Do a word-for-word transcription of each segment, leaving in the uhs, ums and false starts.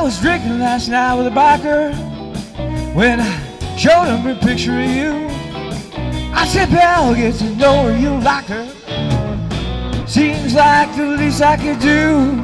was drinking last night with a biker. When I showed him a picture of you, I said, pal, get to know her, you like her. Seems like the least I could do.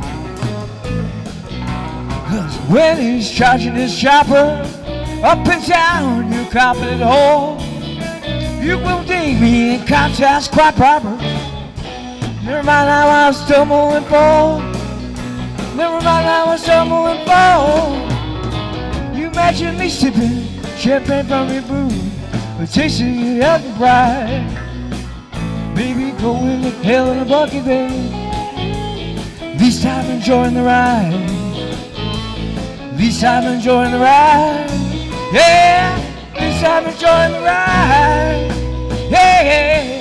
Cause when he's charging his chopper up and down your confident hole, you will dig me in contrast quite proper. Never mind how I stumble and fall. Never mind how I stumble and fall. You imagine me sipping champagne from your booth, but tasting your healthy pride. Maybe going to hell in a bucket, babe. Least time enjoying the ride. Least time enjoying the ride. Yeah, least time enjoying the ride. Yeah, yeah.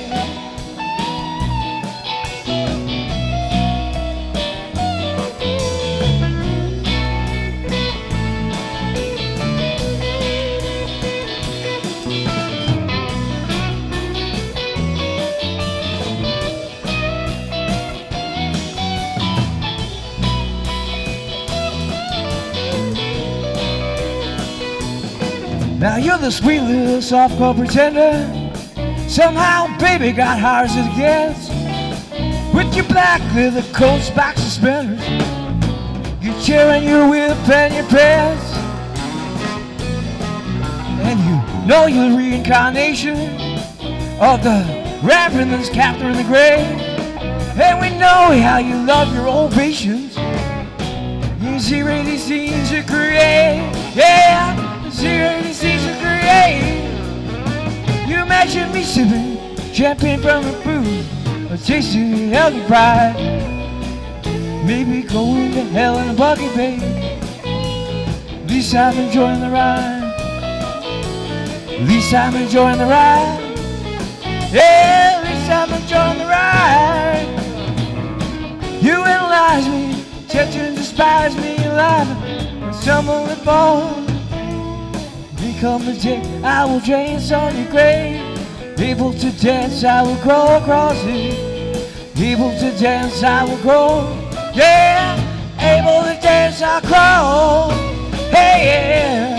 Now you're the sweet little softcore pretender. Somehow, baby, got hard as it gets. With your black leather coat, spiked suspenders, your chair and your whip and your pants. And you know you're the reincarnation of the reverend that's captain in the grave. And we know how you love your old patients. You see these scenes you create. Yeah. Zero disease to create. You imagine me sipping champagne from a booth, or tasting healthy pride. Maybe going to hell in a bucket, babe. At least I'm enjoying the ride. At least I'm enjoying the ride. Yeah, at least I'm enjoying the ride. You analyze me, tempt and despise me, alive, and stumble and fall. Become the day I will dance on your grave. Able to dance, I will grow across it. Able to dance, I will grow. Yeah, able to dance, I'll grow. Hey, yeah.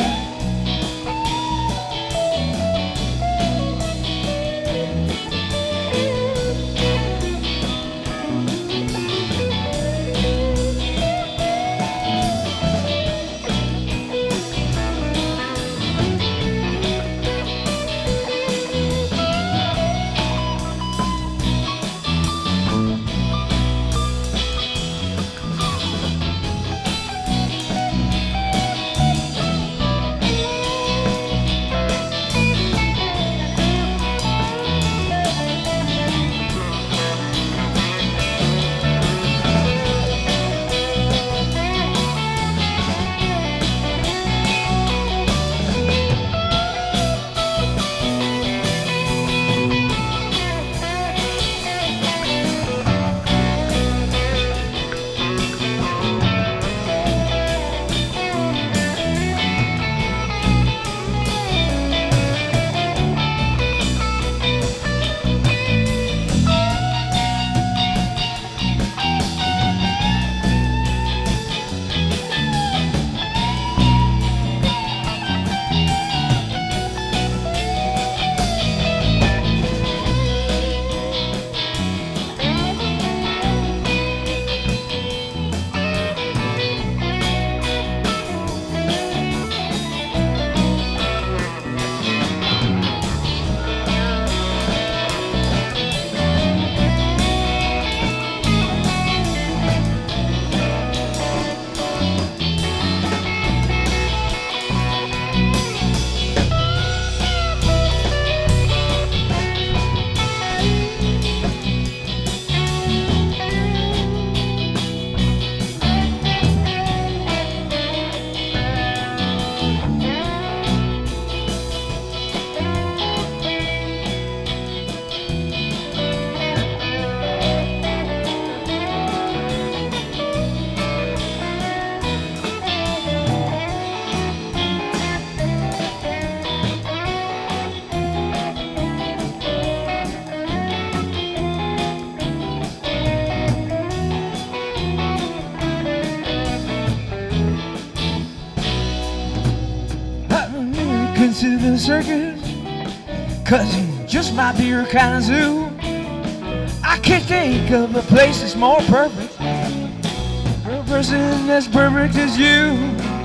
circus, 'cause it just might be your kind of zoo. I can't think of a place that's more perfect for a person as perfect as you.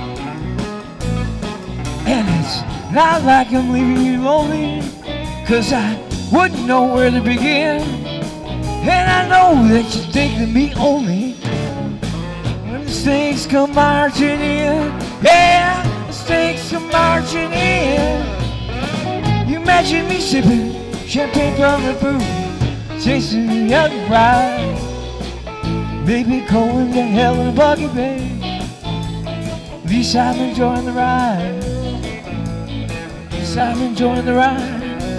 And it's not like I'm leaving you lonely, 'cause I wouldn't know where to begin. And I know that you think of me only when the snakes come marching in. Yeah, the snakes come marching in. You imagine me sipping champagne from the booth, chasing the other bride, maybe going to hell in a buggy, babe. At least I'm enjoying the ride. At least I'm enjoying the ride.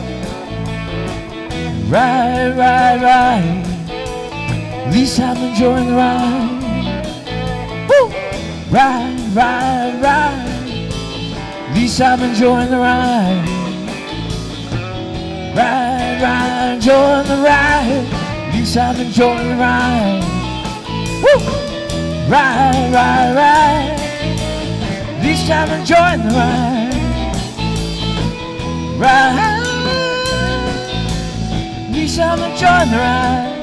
Ride, ride, ride. At least I'm enjoying the ride. Woo! Ride, ride, ride. At least I'm enjoying the ride. Ride, ride, enjoying the ride. At least I'm enjoying the ride. Woo! Ride, ride, ride. At least I'm enjoying the ride. Ride. At least I'm enjoying the ride.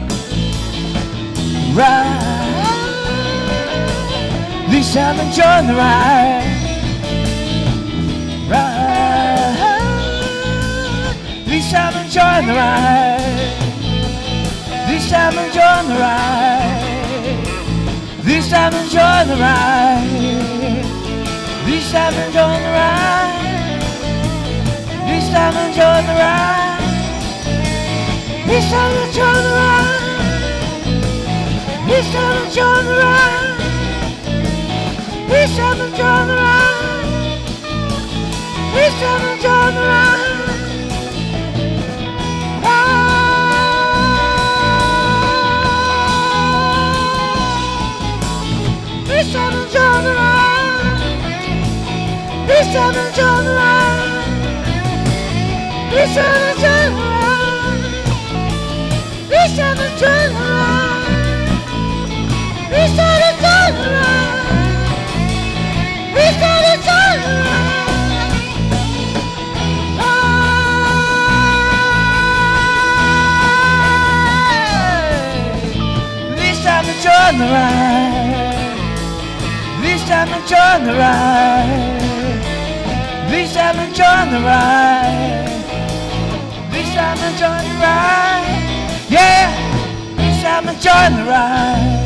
Ride. At least I'm enjoying the ride. Ride. At least I'm enjoying the ride. At least I'm enjoying the ride. At least I'm enjoying the ride. At least I'm enjoying the ride. At least I'm enjoying the ride. At least I'm enjoying the ride. At least I'm enjoying the ride. At least I'm enjoying the ride. At least I'm enjoying the ride. At least I'm enjoying the ride. At least I'm enjoying the ride. At least I'm enjoying the ride. At least I'm enjoying the ride. At least I'm enjoying the ride. At least I'm enjoying the ride. At least I'm enjoying the ride. At least I'm enjoying the ride. At least I'm enjoying the ride. At least I'm enjoying the ride. Yeah, at least I'm enjoying the ride.